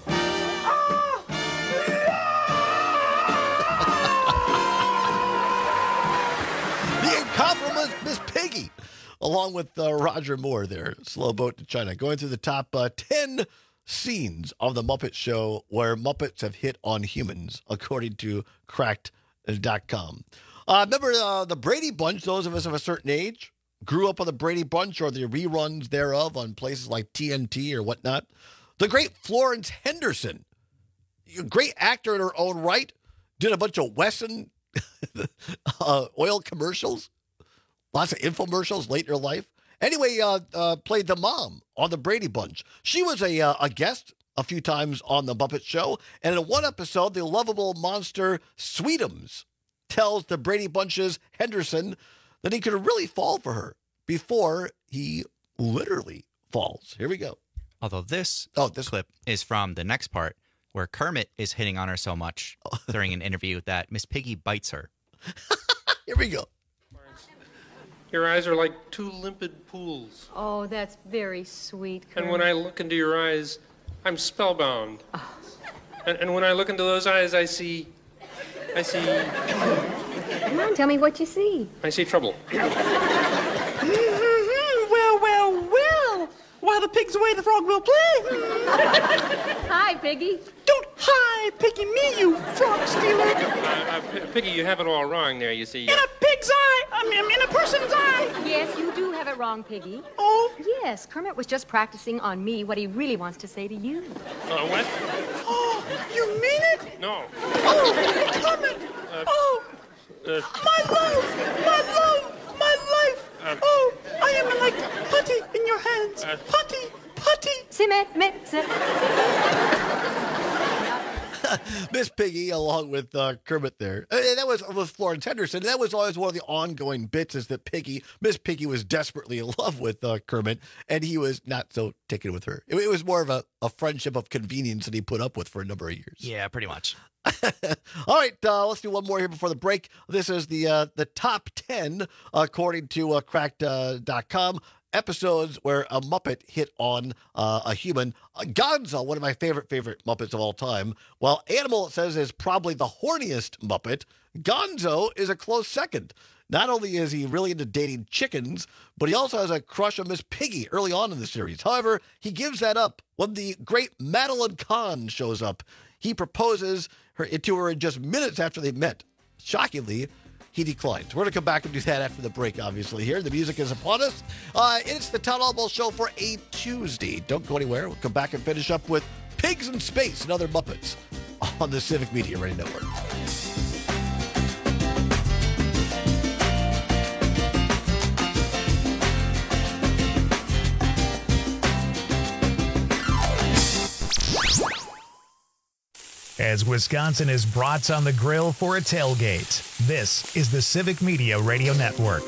The incomparable Miss Piggy, along with Roger Moore there, Slow Boat to China, going through the top 10 scenes of the Muppet Show where Muppets have hit on humans, according to Cracked.com. Remember the Brady Bunch, those of us of a certain age, grew up on the Brady Bunch or the reruns thereof on places like TNT or whatnot. The great Florence Henderson, a great actor in her own right, did a bunch of Wesson oil commercials, lots of infomercials late in her life. Anyway, played the mom on the Brady Bunch. She was a guest a few times on the Muppet Show, and in one episode, the lovable monster Sweetums tells the Brady Bunch's Henderson that he could really fall for her before he literally falls. Here we go. Although this clip is from the next part where Kermit is hitting on her so much during an interview that Miss Piggy bites her. Here we go. Your eyes are like two limpid pools. Oh, that's very sweet, Kermit. And when I look into your eyes, I'm spellbound. Oh. And when I look into those eyes, I see... Come on, tell me what you see. I see trouble. Well. While the pig's away, the frog will play. Hi, Piggy. Don't hi, Piggy, me, you frog stealer. Piggy, you have it all wrong there, you see. In a pig's eye. In a person's eye. Yes, you do have it wrong, Piggy. Oh? Yes, Kermit was just practicing on me what he really wants to say to you. What? Oh, you mean it? No. Oh, Kermit. My love, my life. Oh, I am like putty in your hands. Putty. Miss Piggy, along with Kermit there. And that was with Florence Henderson. That was always one of the ongoing bits, is that Miss Piggy was desperately in love with Kermit, and he was not so taken with her. It was more of a friendship of convenience that he put up with for a number of years. Yeah, pretty much. All right, let's do one more here before the break. This is the top 10, according to Cracked.com, episodes where a Muppet hit on a human. Gonzo, one of my favorite Muppets of all time. While Animal, it says, is probably the horniest Muppet, Gonzo is a close second. Not only is he really into dating chickens, but he also has a crush on Miss Piggy early on in the series. However, he gives that up when the great Madeline Kahn shows up. He proposes to her in just minutes after they met. Shockingly, he declines. We're going to come back and do that after the break, obviously, here. The music is upon us. It's the Town Hall Bowl Show for a Tuesday. Don't go anywhere. We'll come back and finish up with Pigs in Space and other Muppets on the Civic Media Radio Network. as Wisconsin is brats on the grill for a tailgate. This is the Civic Media Radio Network.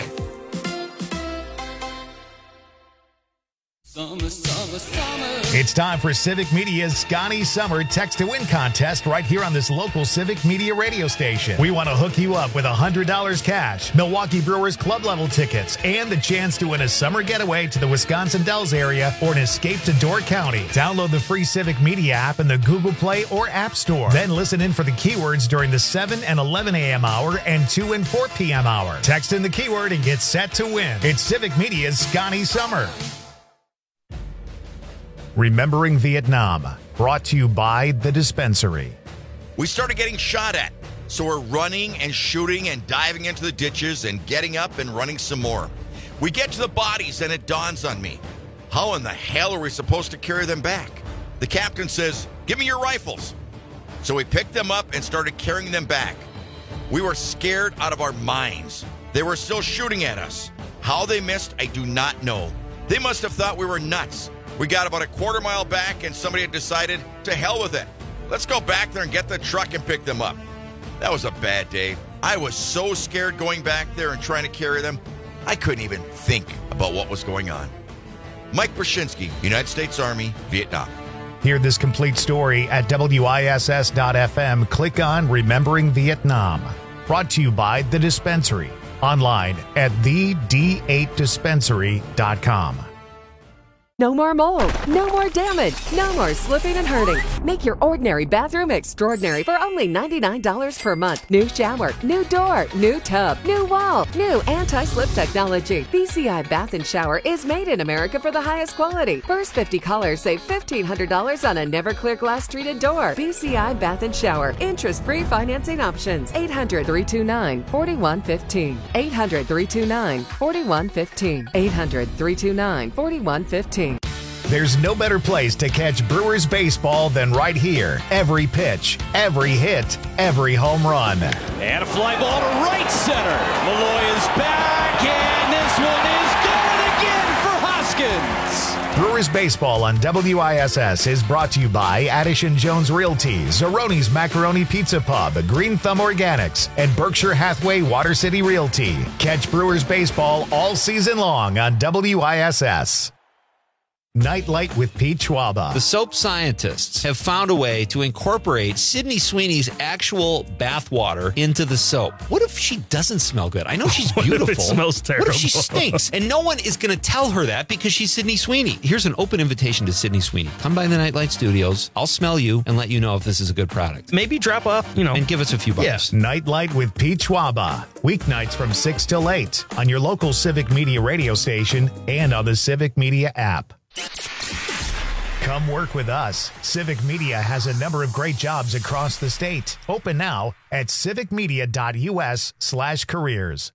Summer, summer, summer. It's time for Civic Media's Scotty Summer Text to Win contest right here on this local Civic Media radio station. We want to hook you up with $100 cash, Milwaukee Brewers club level tickets, and the chance to win a summer getaway to the Wisconsin Dells area or an escape to Door County. Download the free Civic Media app in the Google Play or App Store. Then listen in for the keywords during the 7 and 11 a.m. hour and 2 and 4 p.m. hour. Text in the keyword and get set to win. It's Civic Media's Scotty Summer. Remembering Vietnam, brought to you by The Dispensary. We started getting shot at, so we're running and shooting and diving into the ditches and getting up and running some more. We get to the bodies and it dawns on me. How in the hell are we supposed to carry them back? The captain says, "Give me your rifles." So we picked them up and started carrying them back. We were scared out of our minds. They were still shooting at us. How they missed, I do not know. They must have thought we were nuts. We got about a quarter mile back and somebody had decided, to hell with it. Let's go back there and get the truck and pick them up. That was a bad day. I was so scared going back there and trying to carry them, I couldn't even think about what was going on. Mike Brzezinski, United States Army, Vietnam. Hear this complete story at WISS.FM. Click on Remembering Vietnam. Brought to you by The Dispensary. Online at thed8dispensary.com. No more mold, no more damage, no more slipping and hurting. Make your ordinary bathroom extraordinary for only $99 per month. New shower, new door, new tub, new wall, new anti-slip technology. BCI Bath and Shower is made in America for the highest quality. First 50 callers save $1,500 on a Never-Clear glass treated door. BCI Bath and Shower. Interest-free financing options. 800-329-4115. 800-329-4115. 800-329-4115. There's no better place to catch Brewers baseball than right here. Every pitch, every hit, every home run. And a fly ball to right center. Malloy is back, and this one is going again for Hoskins. Brewers baseball on WISS is brought to you by Addison Jones Realty, Zeroni's Macaroni Pizza Pub, Green Thumb Organics, and Berkshire Hathaway Water City Realty. Catch Brewers baseball all season long on WISS. Nightlight with Pete Schwaba. The soap scientists have found a way to incorporate Sydney Sweeney's actual bath water into the soap. What if she doesn't smell good? I know she's beautiful. What if it smells terrible? What if she stinks? And no one is going to tell her that because she's Sydney Sweeney. Here's an open invitation to Sydney Sweeney. Come by the Nightlight Studios. I'll smell you and let you know if this is a good product. Maybe drop off, and give us a few bucks. Yes. Nightlight with Pete Schwaba. Weeknights from 6 till 8 on your local Civic Media radio station and on the Civic Media app. Come work with us. Civic Media has a number of great jobs across the state. Open now at civicmedia.us/careers.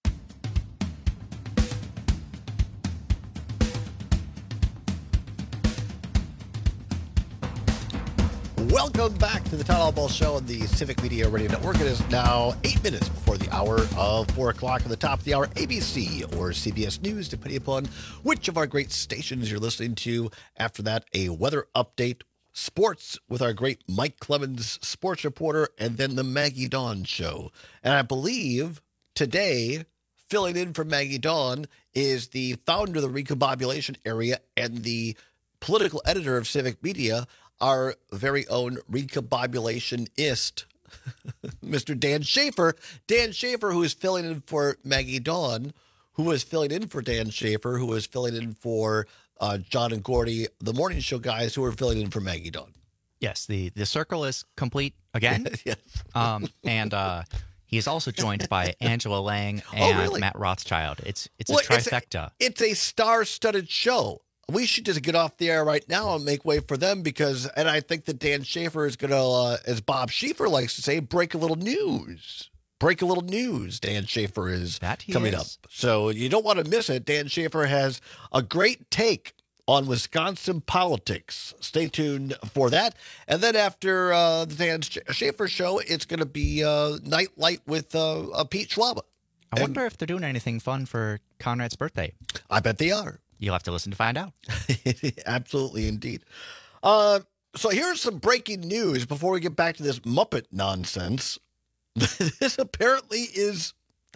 Welcome back to the Town Hall Ball Show on the Civic Media Radio Network. It is now 8 minutes before the hour of 4 o'clock. At the top of the hour, ABC or CBS News, depending upon which of our great stations you're listening to. After that, a weather update, sports with our great Mike Clemens, sports reporter, and then the Maggie Dawn Show. And I believe today, filling in for Maggie Dawn is the founder of the Recombobulation Area and the political editor of Civic Media, our very own recombobulationist, Mr. Dan Schaefer. Dan Schaefer, who is filling in for Maggie Dawn, who is filling in for Dan Schaefer, who is filling in for John and Gordy, the morning show guys, who are filling in for Maggie Dawn. Yes, the circle is complete again. Yes. And he is also joined by Angela Lang and Matt Rothschild. It's a trifecta. It's a star-studded show. We should just get off the air right now and make way for them and I think that Dan Schaefer is going to, as Bob Schieffer likes to say, break a little news. Break a little news, Dan Schaefer is coming up. So you don't want to miss it. Dan Schaefer has a great take on Wisconsin politics. Stay tuned for that. And then after the Dan Schaefer show, it's going to be Nightlight with Pete Schwaba. I wonder if they're doing anything fun for Conrad's birthday. I bet they are. You'll have to listen to find out. Absolutely, indeed. So here's some breaking news before we get back to this Muppet nonsense. This apparently is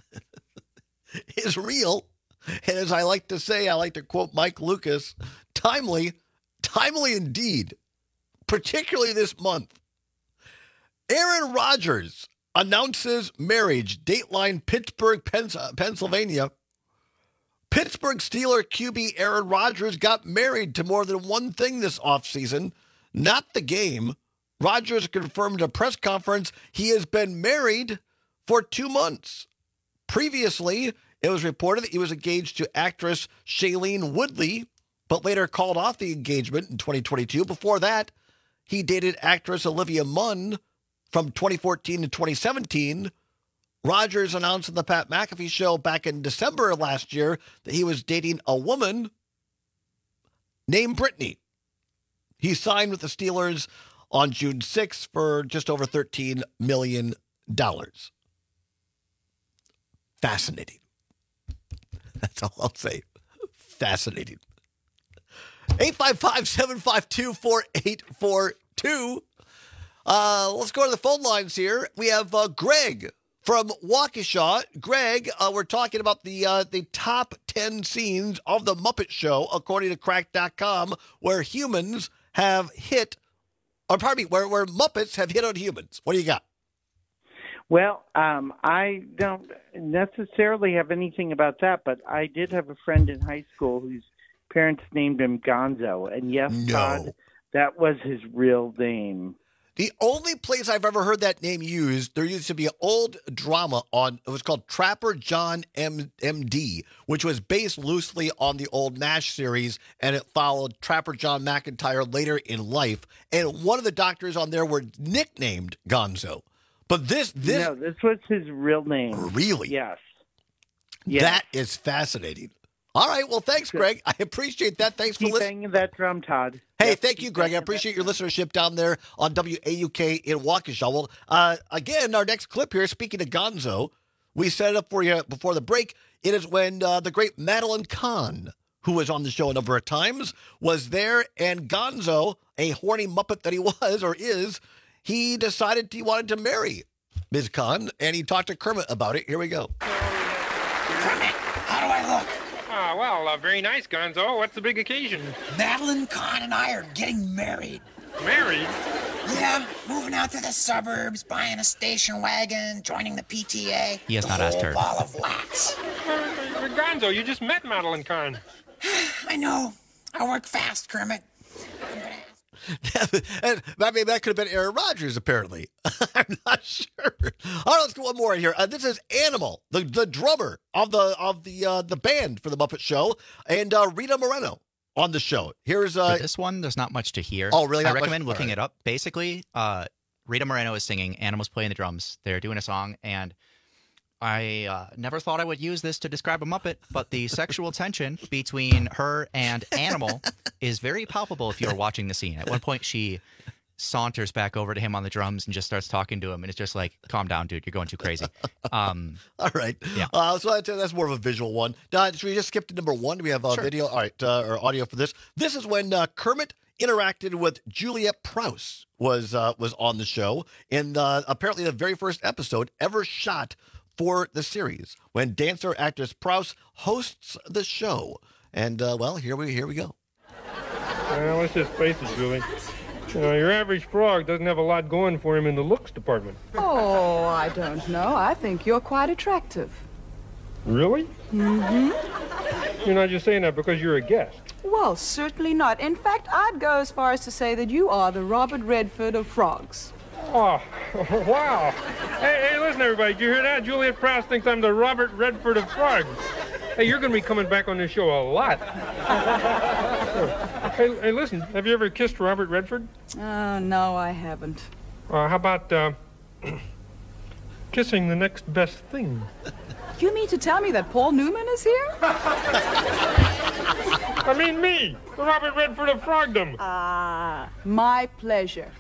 real. And as I like to say, I like to quote Mike Lucas, timely indeed, particularly this month. Aaron Rodgers announces marriage, Dateline, Pittsburgh, Pennsylvania. Pittsburgh Steelers QB Aaron Rodgers got married to more than one thing this offseason, not the game. Rodgers confirmed at a press conference he has been married for 2 months. Previously, it was reported that he was engaged to actress Shailene Woodley, but later called off the engagement in 2022. Before that, he dated actress Olivia Munn from 2014 to 2017. Rodgers announced on the Pat McAfee show back in December of last year that he was dating a woman named Brittany. He signed with the Steelers on June 6th for just over $13 million. Fascinating. That's all I'll say. Fascinating. 855-752-4842. Let's go to the phone lines here. We have Greg from Waukesha. Greg, we're talking about the top 10 scenes of The Muppet Show, according to Cracked.com, where humans have hit, where Muppets have hit on humans. What do you got? Well, I don't necessarily have anything about that, but I did have a friend in high school whose parents named him Gonzo. And yes, Todd, that was his real name. The only place I've ever heard that name used, there used to be an old drama it was called Trapper John MD, which was based loosely on the old MASH series, and it followed Trapper John McIntyre later in life. And one of the doctors on there were nicknamed Gonzo. But this was his real name. Really? Yes. That is fascinating. All right. Well, thanks, Greg. I appreciate that. Thanks for listening. Keep banging that drum, Todd. Hey, thank you, Greg. I appreciate your listenership down there on WAUK in Waukesha. Well, again, our next clip here, speaking of Gonzo, we set it up for you before the break. It is when the great Madeline Kahn, who was on the show a number of times, was there, and Gonzo, a horny Muppet that he was or is, he decided he wanted to marry Ms. Kahn, and he talked to Kermit about it. Here we go. Kermit, how do I look? Well, very nice, Gonzo. What's the big occasion? Madeline Kahn and I are getting married. Married? Yeah, moving out to the suburbs, buying a station wagon, joining the PTA. He has not asked her. Ball of wax. Gonzo, you just met Madeline I know. I work fast, Kermit. And I mean, that could have been Aaron Rodgers, apparently. I'm not sure. All right, let's go one more here. This is Animal, the drummer of the band for the Muppet Show, and Rita Moreno on the show. Here's For this one, there's not much to hear. Oh, really? I recommend looking it up. Basically, Rita Moreno is singing, Animal's playing the drums. They're doing a song, and I never thought I would use this to describe a Muppet, but the sexual tension between her and Animal is very palpable if you're watching the scene. At one point, she saunters back over to him on the drums and just starts talking to him, and it's just like, calm down, dude, you're going too crazy. All right. Yeah. So that's more of a visual one. Should we just skip to number one? Do we have video? All right, or audio for this? This is when Kermit interacted with Juliet Prowse, was on the show, in apparently the very first episode ever shot for the series, when dancer actress Prowse hosts the show. And, well, here we go. Well, let's just face it, Julie. You know, your average frog doesn't have a lot going for him in the looks department. Oh, I don't know. I think you're quite attractive. Really? Mm-hmm. You're not just saying that because you're a guest. Well, certainly not. In fact, I'd go as far as to say that you are the Robert Redford of frogs. Oh, wow. Hey, listen, everybody. Did you hear that? Juliet Prowse thinks I'm the Robert Redford of frogs. Hey, you're going to be coming back on this show a lot. Hey, listen. Have you ever kissed Robert Redford? No, I haven't. How about kissing the next best thing? You mean to tell me that Paul Newman is here? I mean me, the Robert Redford of frogdom. My pleasure.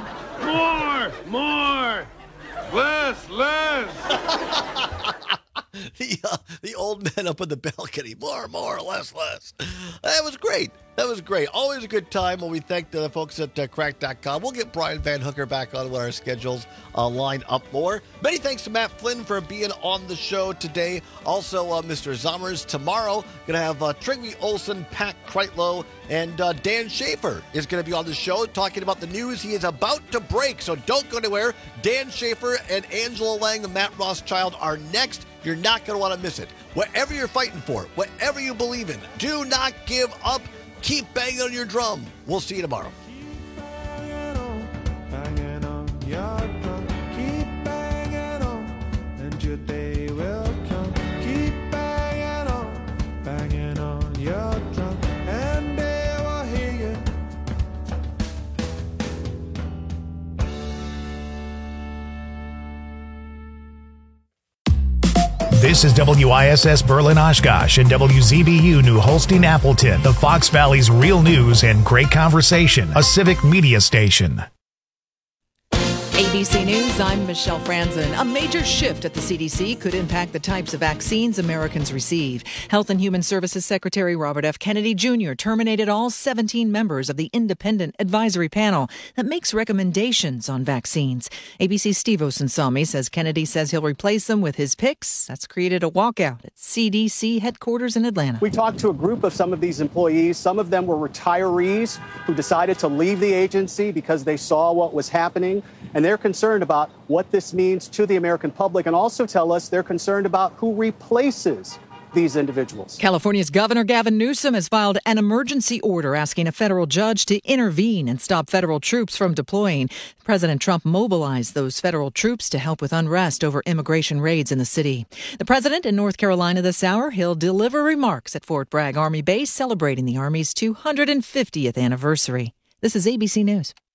More! Less! The old men up on the balcony. More, less. That was great. Always a good time when we thank the folks at crack.com. We'll get Brian Van Hooker back on when our schedules line up more. Many thanks to Matt Flynn for being on the show today. Also, Mr. Zommers tomorrow. Going to have Trygve Olsen, Pat Kreitlow, and Dan Schaefer is going to be on the show talking about the news he is about to break. So don't go anywhere. Dan Schaefer and Angela Lang and Matt Rothschild are next. You're not going to want to miss it. Whatever you're fighting for, whatever you believe in, do not give up. Keep banging on your drum. We'll see you tomorrow. Banging on your drum. Keep banging on, and your day will come. Keep banging on your drum, and they will hear you. This is WISS Berlin Oshkosh and WZBU New Holstein Appleton, the Fox Valley's real news and great conversation, a civic media station. ABC News, I'm Michelle Franzen. A major shift at the CDC could impact the types of vaccines Americans receive. Health and Human Services Secretary Robert F. Kennedy Jr. terminated all 17 members of the independent advisory panel that makes recommendations on vaccines. ABC's Steve Osunsami says Kennedy says he'll replace them with his picks. That's created a walkout at CDC headquarters in Atlanta. We talked to a group of some of these employees. Some of them were retirees who decided to leave the agency because they saw what was happening. And they're concerned about what this means to the American public, and also tell us they're concerned about who replaces these individuals. California's Governor Gavin Newsom has filed an emergency order asking a federal judge to intervene and stop federal troops from deploying. President Trump mobilized those federal troops to help with unrest over immigration raids in the city. The president in North Carolina this hour, he'll deliver remarks at Fort Bragg Army Base celebrating the Army's 250th anniversary. This is ABC News.